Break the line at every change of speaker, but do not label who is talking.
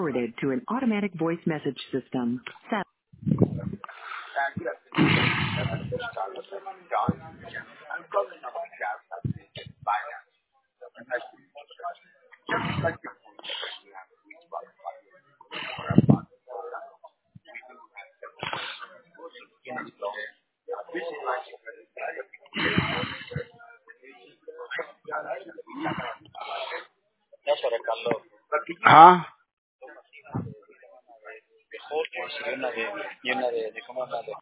forwarded to an automatic voice message system.
Ah,
Y una de ¿cómo se llama?